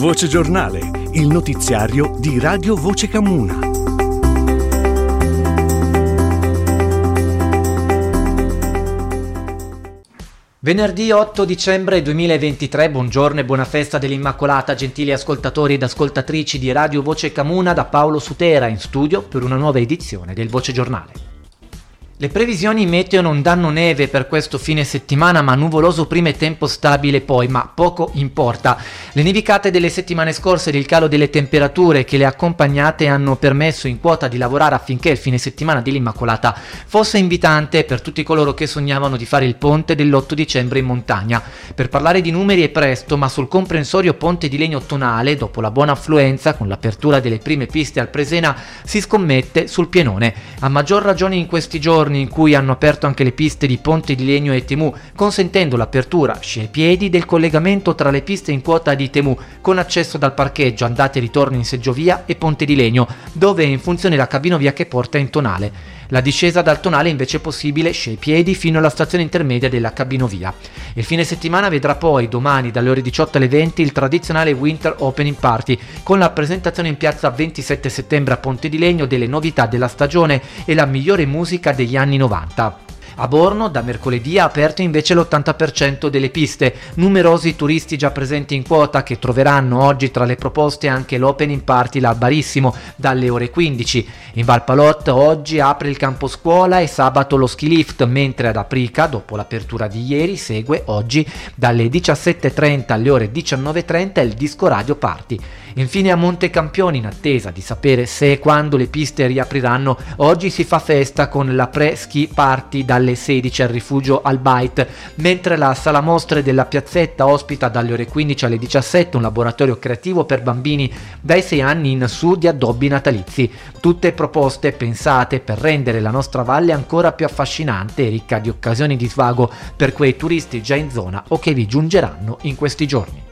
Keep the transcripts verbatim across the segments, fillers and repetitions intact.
Voce Giornale, il notiziario di Radio Voce Camuna. Venerdì otto dicembre duemilaventitré, buongiorno e buona festa dell'Immacolata, gentili ascoltatori ed ascoltatrici di Radio Voce Camuna, da Paolo Sutera in studio per una nuova edizione del Voce Giornale. Le previsioni meteo non danno neve per questo fine settimana, ma nuvoloso prima e tempo stabile poi, ma poco importa. Le nevicate delle settimane scorse ed il calo delle temperature che le accompagnate hanno permesso in quota di lavorare affinché il fine settimana dell'Immacolata fosse invitante per tutti coloro che sognavano di fare il ponte dell'otto dicembre in montagna. Per parlare di numeri è presto, ma sul comprensorio ponte di legno tonale, dopo la buona affluenza con l'apertura delle prime piste al Presena, si scommette sul pienone. A maggior ragione in questi giorni in cui hanno aperto anche le piste di Ponte di Legno e Temu, consentendo l'apertura sci e piedi del collegamento tra le piste in quota di Temu con accesso dal parcheggio, andata e ritorno in seggiovia, e Ponte di Legno, dove è in funzione la cabinovia che porta in tonale. La discesa dal tonale invece è possibile sci e piedi fino alla stazione intermedia della cabinovia. Il fine settimana vedrà poi domani dalle ore diciotto alle venti il tradizionale Winter Opening Party, con la presentazione in piazza ventisette settembre a Ponte di Legno delle novità della stagione e la migliore musica degli anni novanta. A Borno da mercoledì ha aperto invece l'ottanta per cento delle piste, numerosi turisti già presenti in quota che troveranno oggi tra le proposte anche l'opening party là Barissimo dalle ore quindici. In Valpalotte oggi apre il campo scuola e sabato lo ski lift, mentre ad Aprica, dopo l'apertura di ieri, segue oggi dalle diciassette e trenta alle ore diciannove e trenta il disco radio party. Infine a Montecampione, in attesa di sapere se e quando le piste riapriranno, oggi si fa festa con la pre-ski party dalle sedici al rifugio Albite, mentre la sala mostre della piazzetta ospita dalle ore quindici alle diciassette un laboratorio creativo per bambini dai sei anni in su di addobbi natalizi. Tutte proposte pensate per rendere la nostra valle ancora più affascinante e ricca di occasioni di svago per quei turisti già in zona o che vi giungeranno in questi giorni.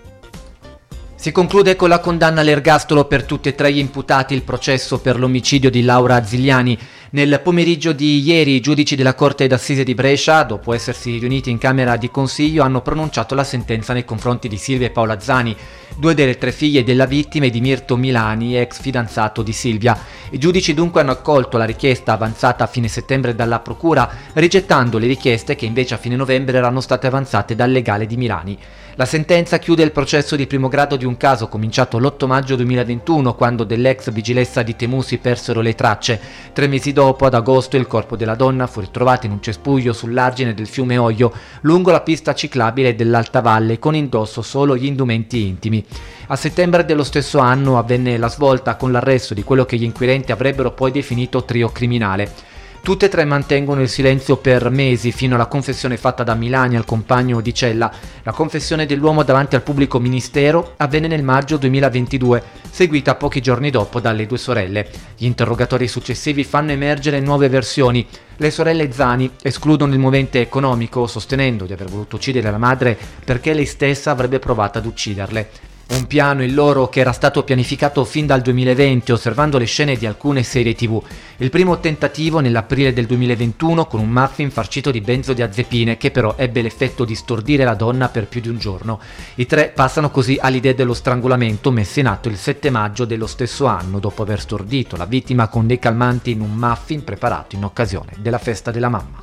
Si conclude con la condanna all'ergastolo per tutti e tre gli imputati il processo per l'omicidio di Laura Zigliani. Nel pomeriggio di ieri i giudici della Corte d'Assise di Brescia, dopo essersi riuniti in Camera di Consiglio, hanno pronunciato la sentenza nei confronti di Silvia e Paola Zani, due delle tre figlie della vittima, e di Mirto Milani, ex fidanzato di Silvia. I giudici dunque hanno accolto la richiesta avanzata a fine settembre dalla Procura, rigettando le richieste che invece a fine novembre erano state avanzate dal legale di Milani. La sentenza chiude il processo di primo grado di un caso cominciato l'otto maggio duemilaventuno, quando dell'ex vigilessa di Temu si persero le tracce. Tre mesi dopo, ad agosto, il corpo della donna fu ritrovato in un cespuglio sull'argine del fiume Oglio, lungo la pista ciclabile dell'Alta Valle, con indosso solo gli indumenti intimi. A settembre dello stesso anno avvenne la svolta con l'arresto di quello che gli inquirenti avrebbero poi definito trio criminale. Tutte e tre mantengono il silenzio per mesi, fino alla confessione fatta da Milani al compagno di cella. La confessione dell'uomo davanti al pubblico ministero avvenne nel maggio duemilaventidue, seguita pochi giorni dopo dalle due sorelle. Gli interrogatori successivi fanno emergere nuove versioni. Le sorelle Zani escludono il movente economico, sostenendo di aver voluto uccidere la madre perché lei stessa avrebbe provato ad ucciderle. Un piano il loro che era stato pianificato fin dal duemilaventi, osservando le scene di alcune serie tivù. Il primo tentativo nell'aprile del duemilaventuno con un muffin farcito di benzodiazepine che però ebbe l'effetto di stordire la donna per più di un giorno. I tre passano così all'idea dello strangolamento messo in atto il sette maggio dello stesso anno, dopo aver stordito la vittima con dei calmanti in un muffin preparato in occasione della festa della mamma.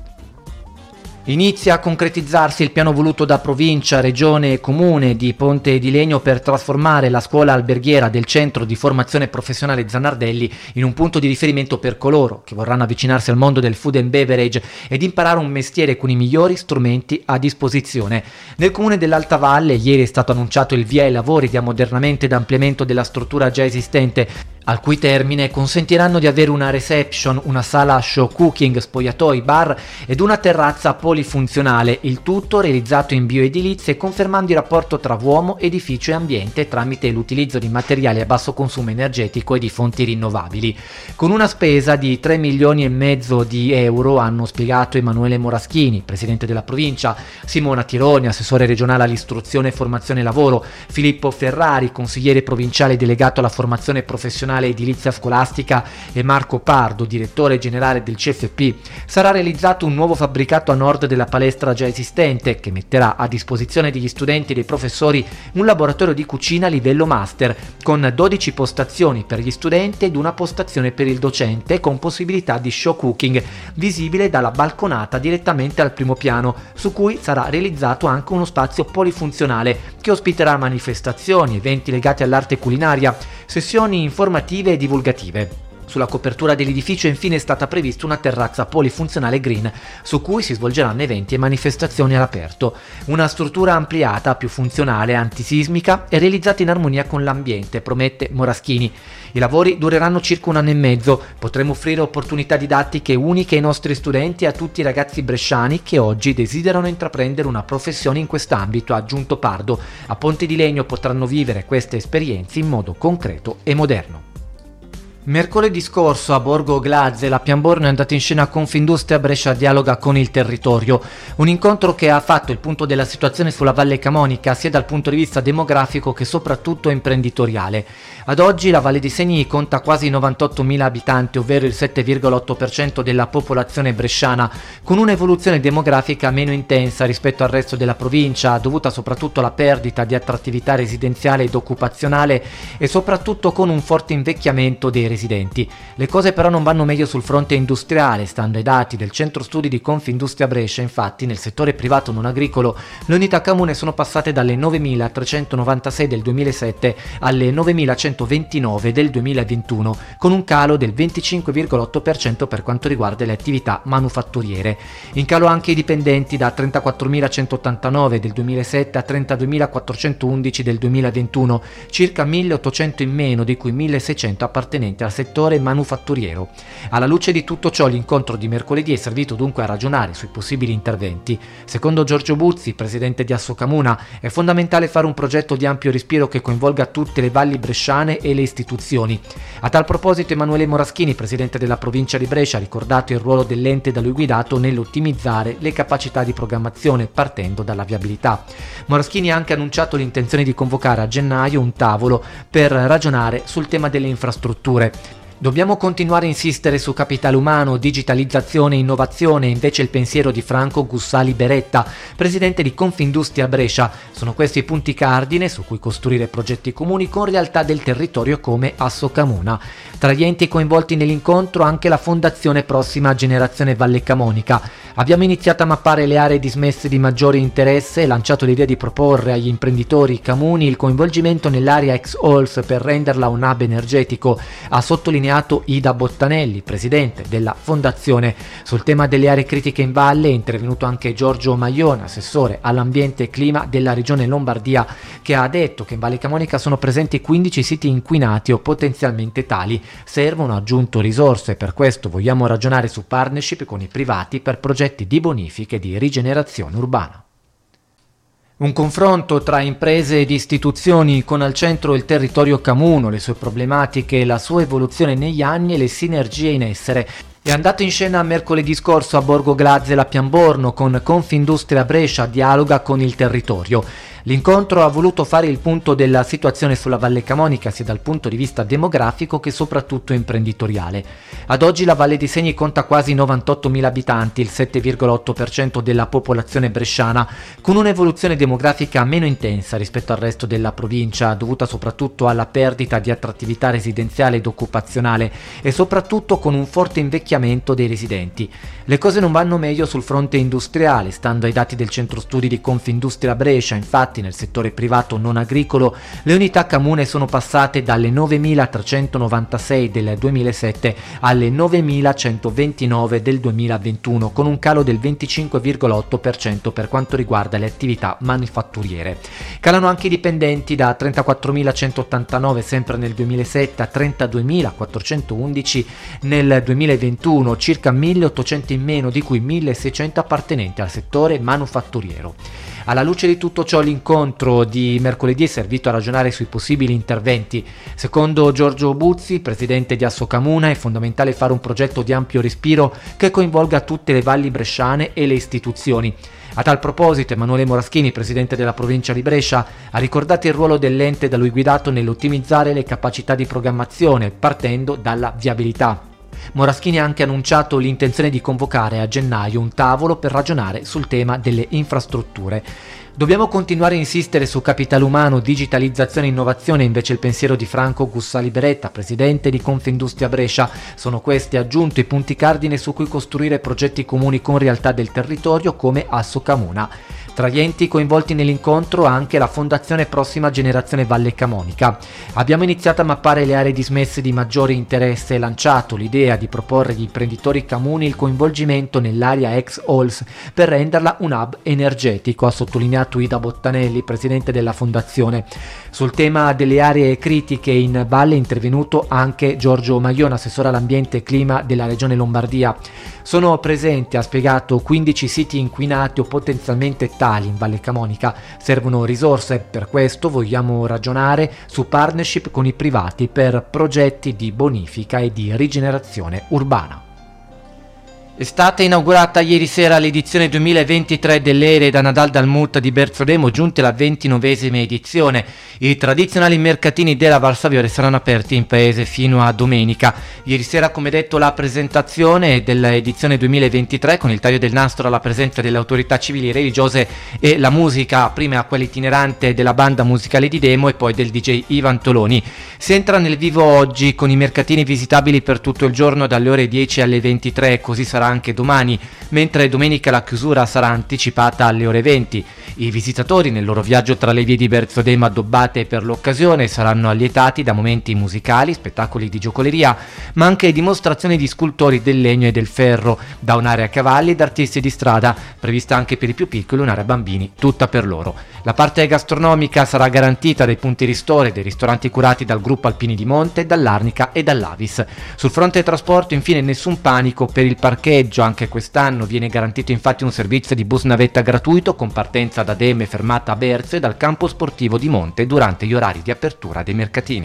Inizia a concretizzarsi il piano voluto da provincia, regione e comune di Ponte di Legno per trasformare la scuola alberghiera del centro di formazione professionale Zanardelli in un punto di riferimento per coloro che vorranno avvicinarsi al mondo del food and beverage ed imparare un mestiere con i migliori strumenti a disposizione. Nel comune dell'Alta Valle ieri è stato annunciato il via ai lavori di ammodernamento ed ampliamento della struttura già esistente, al cui termine consentiranno di avere una reception, una sala show cooking, spogliatoi, bar ed una terrazza polifunzionale, il tutto realizzato in bioedilizia e confermando il rapporto tra uomo, edificio e ambiente tramite l'utilizzo di materiali a basso consumo energetico e di fonti rinnovabili. Con una spesa di tre milioni e mezzo di euro, hanno spiegato Emanuele Moraschini, presidente della provincia, Simona Tironi, assessore regionale all'istruzione, formazione e lavoro, Filippo Ferrari, consigliere provinciale delegato alla formazione professionale Nazionale Edilizia Scolastica, e Marco Pardo, direttore generale del C F P, sarà realizzato un nuovo fabbricato a nord della palestra già esistente, che metterà a disposizione degli studenti e dei professori un laboratorio di cucina a livello master, con dodici postazioni per gli studenti ed una postazione per il docente, con possibilità di show cooking, visibile dalla balconata direttamente al primo piano, su cui sarà realizzato anche uno spazio polifunzionale che ospiterà manifestazioni, eventi legati all'arte culinaria, sessioni informative e divulgative. Sulla copertura dell'edificio infine è stata prevista una terrazza polifunzionale green, su cui si svolgeranno eventi e manifestazioni all'aperto. Una struttura ampliata, più funzionale, antisismica e realizzata in armonia con l'ambiente, promette Moraschini. I lavori dureranno circa un anno e mezzo, potremo offrire opportunità didattiche uniche ai nostri studenti e a tutti i ragazzi bresciani che oggi desiderano intraprendere una professione in quest'ambito, ha aggiunto Pardo. A Ponte di Legno potranno vivere queste esperienze in modo concreto e moderno. Mercoledì scorso a Borgo Glazze la Pianborno è andata in scena a Confindustria Brescia Dialoga con il Territorio, un incontro che ha fatto il punto della situazione sulla Valle Camonica sia dal punto di vista demografico che soprattutto imprenditoriale. Ad oggi la Valle dei Segni conta quasi novantottomila abitanti, ovvero il sette virgola otto per cento della popolazione bresciana, con un'evoluzione demografica meno intensa rispetto al resto della provincia, dovuta soprattutto alla perdita di attrattività residenziale ed occupazionale e soprattutto con un forte invecchiamento dei residenti. Le cose però non vanno meglio sul fronte industriale. Stando ai dati del centro studi di Confindustria Brescia, infatti, nel settore privato non agricolo le unità comune sono passate dalle novemilatrecentonovantasei del duemilasette alle novemilacentoventinove del duemilaventuno, con un calo del venticinque virgola otto per cento per quanto riguarda le attività manufatturiere. In calo anche i dipendenti, da trentaquattromilacentottantanove del duemilasette a trentaduemilaquattrocentoundici del duemilaventuno, circa milleottocento in meno, di cui milleseicento appartenenti al settore manufatturiero. Alla luce di tutto ciò, l'incontro di mercoledì è servito dunque a ragionare sui possibili interventi. Secondo Giorgio Buzzi, presidente di Assocamuna, è fondamentale fare un progetto di ampio respiro che coinvolga tutte le valli bresciane e le istituzioni. A tal proposito Emanuele Moraschini, presidente della provincia di Brescia, ha ricordato il ruolo dell'ente da lui guidato nell'ottimizzare le capacità di programmazione partendo dalla viabilità. Moraschini ha anche annunciato l'intenzione di convocare a gennaio un tavolo per ragionare sul tema delle infrastrutture. Dobbiamo continuare a insistere su capitale umano, digitalizzazione e innovazione, invece il pensiero di Franco Gussali Beretta, presidente di Confindustria Brescia. Sono questi i punti cardine su cui costruire progetti comuni con realtà del territorio come Assocamuna. Tra gli enti coinvolti nell'incontro anche la Fondazione Prossima Generazione Valle Camonica. Abbiamo iniziato a mappare le aree dismesse di maggiore interesse e lanciato l'idea di proporre agli imprenditori comuni il coinvolgimento nell'area ex O L S per renderla un hub energetico, ha sottolineato Ida Bottanelli, presidente della Fondazione. Sul tema delle aree critiche in valle è intervenuto anche Giorgio Maione, assessore all'ambiente e clima della regione Lombardia, che ha detto che in Valle Camonica sono presenti quindici siti inquinati o potenzialmente tali. Servono, ha aggiunto, risorse, per questo vogliamo ragionare su partnership con i privati per progetti di bonifica e di rigenerazione urbana. Un confronto tra imprese ed istituzioni, con al centro il territorio camuno, le sue problematiche, la sua evoluzione negli anni e le sinergie in essere. È andato in scena mercoledì scorso a Borgo Glazze la Pianborno con Confindustria Brescia Dialoga con il Territorio. L'incontro ha voluto fare il punto della situazione sulla Valle Camonica sia dal punto di vista demografico che soprattutto imprenditoriale. Ad oggi la Valle dei Segni conta quasi novantottomila abitanti, il sette virgola otto per cento della popolazione bresciana, con un'evoluzione demografica meno intensa rispetto al resto della provincia, dovuta soprattutto alla perdita di attrattività residenziale ed occupazionale e soprattutto con un forte invecchiamento dei residenti. Le cose non vanno meglio sul fronte industriale. Stando ai dati del centro studi di Confindustria Brescia, infatti, nel settore privato non agricolo le unità comune sono passate dalle novemilatrecentonovantasei del duemilasette alle novemilacentoventinove del duemilaventuno, con un calo del venticinque virgola otto per cento per quanto riguarda le attività manifatturiere. Calano anche i dipendenti, da trentaquattromilacentottantanove sempre nel duemilasette a trentaduemilaquattrocentoundici nel duemilaventuno, circa milleottocento in meno, di cui milleseicento appartenenti al settore manufatturiero. Alla luce di tutto ciò, l'incontro di mercoledì è servito a ragionare sui possibili interventi. Secondo Giorgio Buzzi, presidente di Assocamuna, è fondamentale fare un progetto di ampio respiro che coinvolga tutte le valli bresciane e le istituzioni. A tal proposito Emanuele Moraschini, presidente della provincia di Brescia, ha ricordato il ruolo dell'ente da lui guidato nell'ottimizzare le capacità di programmazione partendo dalla viabilità. Moraschini ha anche annunciato l'intenzione di convocare a gennaio un tavolo per ragionare sul tema delle infrastrutture. Dobbiamo continuare a insistere su capitale umano, digitalizzazione e innovazione, invece il pensiero di Franco Gussali Beretta, presidente di Confindustria Brescia. Sono questi, aggiunto, i punti cardine su cui costruire progetti comuni con realtà del territorio come a Socamuna. Tra gli enti coinvolti nell'incontro anche la Fondazione Prossima Generazione Valle Camonica. Abbiamo iniziato a mappare le aree dismesse di maggiore interesse e lanciato l'idea di proporre agli imprenditori comuni il coinvolgimento nell'area ex O L S per renderla un hub energetico, ha sottolineato Ida Bottanelli, presidente della Fondazione. Sul tema delle aree critiche in valle è intervenuto anche Giorgio Maglione, assessore all'ambiente e clima della regione Lombardia. Sono presenti, ha spiegato, quindici siti inquinati o potenzialmente tali in Valle Camonica. Servono risorse, per questo vogliamo ragionare su partnership con i privati per progetti di bonifica e di rigenerazione urbana. È stata inaugurata ieri sera l'edizione duemilaventitré dell'Ere da Nadal Dalmut di Berzodemo, giunte alla ventinovesima edizione. I tradizionali mercatini della Valsaviore saranno aperti in paese fino a domenica. Ieri sera, come detto, la presentazione dell'edizione duemilaventitré con il taglio del nastro alla presenza delle autorità civili e religiose e la musica, prima quella itinerante della banda musicale di Demo e poi del D J Ivan Toloni. Si entra nel vivo oggi con i mercatini visitabili per tutto il giorno dalle ore dieci alle ventitré, così sarà anche domani, mentre domenica la chiusura sarà anticipata alle ore venti. I visitatori nel loro viaggio tra le vie di Berzodemo addobbate per l'occasione saranno allietati da momenti musicali, spettacoli di giocoleria, ma anche dimostrazioni di scultori del legno e del ferro, da un'area cavalli ed artisti di strada, prevista anche per i più piccoli un'area bambini, tutta per loro. La parte gastronomica sarà garantita dai punti ristoro e dei ristoranti curati dal gruppo Alpini di Monte, dall'Arnica e dall'Avis. Sul fronte trasporto, infine, nessun panico per il parcheggio. Anche quest'anno viene garantito infatti un servizio di bus navetta gratuito con partenza da Demo e fermata a Berzo e dal campo sportivo di Monte durante gli orari di apertura dei mercatini.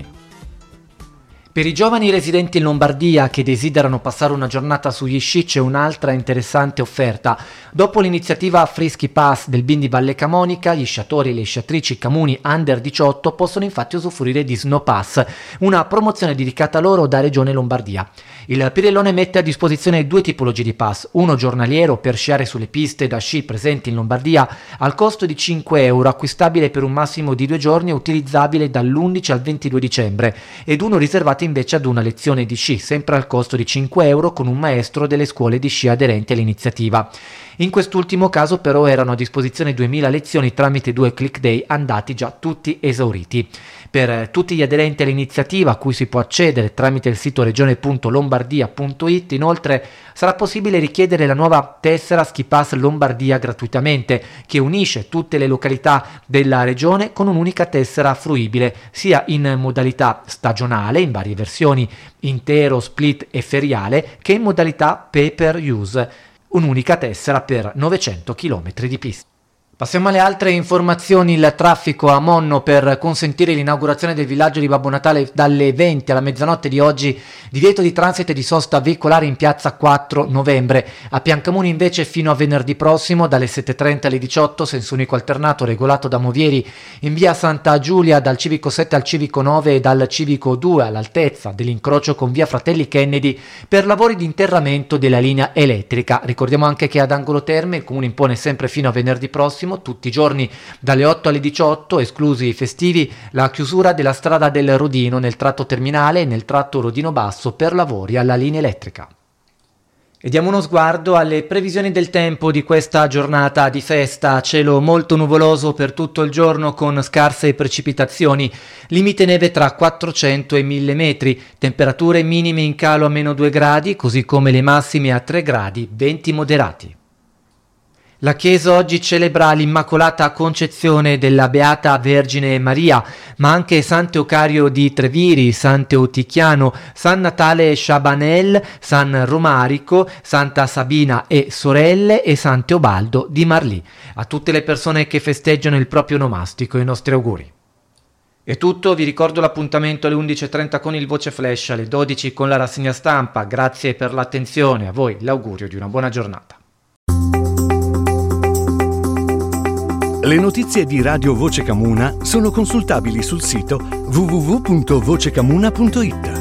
Per i giovani residenti in Lombardia che desiderano passare una giornata sugli sci c'è un'altra interessante offerta. Dopo l'iniziativa Free Ski Pass del B I N di Valle Camonica, gli sciatori e le sciatrici Camuni under diciotto possono infatti usufruire di Snow Pass, una promozione dedicata a loro da Regione Lombardia. Il Pirellone mette a disposizione due tipologie di pass, uno giornaliero per sciare sulle piste da sci presenti in Lombardia al costo di cinque euro, acquistabile per un massimo di due giorni e utilizzabile dall'undici al ventidue dicembre, ed uno riservato invece ad una lezione di sci, sempre al costo di cinque euro, con un maestro delle scuole di sci aderenti all'iniziativa. In quest'ultimo caso però erano a disposizione duemila lezioni tramite due click day andati già tutti esauriti. Per tutti gli aderenti all'iniziativa, a cui si può accedere tramite il sito regione punto lombardia punto it, inoltre sarà possibile richiedere la nuova tessera Ski Pass Lombardia gratuitamente, che unisce tutte le località della regione con un'unica tessera fruibile, sia in modalità stagionale, in varie versioni, intero, split e feriale, che in modalità pay per use, un'unica tessera per novecento chilometri di pista. Passiamo alle altre informazioni. Il traffico a Monno per consentire l'inaugurazione del villaggio di Babbo Natale dalle venti alla mezzanotte di oggi, divieto di transito e di sosta veicolare in piazza quattro novembre. A Piancamuni invece fino a venerdì prossimo dalle sette e trenta alle diciotto, senso unico alternato regolato da Movieri in via Santa Giulia dal civico sette al civico nove e dal civico due all'altezza dell'incrocio con via Fratelli Kennedy per lavori di interramento della linea elettrica. Ricordiamo anche che ad Angolo Terme il comune impone sempre fino a venerdì prossimo, tutti i giorni dalle otto alle diciotto, esclusi i festivi, la chiusura della strada del Rodino nel tratto terminale e nel tratto Rodino Basso per lavori alla linea elettrica. E diamo uno sguardo alle previsioni del tempo di questa giornata di festa. Cielo molto nuvoloso per tutto il giorno con scarse precipitazioni, limite neve tra quattrocento e mille metri, temperature minime in calo a meno due gradi, così come le massime a tre gradi, venti moderati. La Chiesa oggi celebra l'Immacolata Concezione della Beata Vergine Maria, ma anche Sant'Eucario di Treviri, Sant'Eutichiano, San Natale Sciabanel, San Romarico, Santa Sabina e sorelle e San Teobaldo di Marlì. A tutte le persone che festeggiano il proprio nomastico i nostri auguri. È tutto, vi ricordo l'appuntamento alle undici e trenta con il Voce Flash, alle dodici con la rassegna stampa. Grazie per l'attenzione, a voi l'augurio di una buona giornata. Le notizie di Radio Voce Camuna sono consultabili sul sito w w w punto vocecamuna punto i t.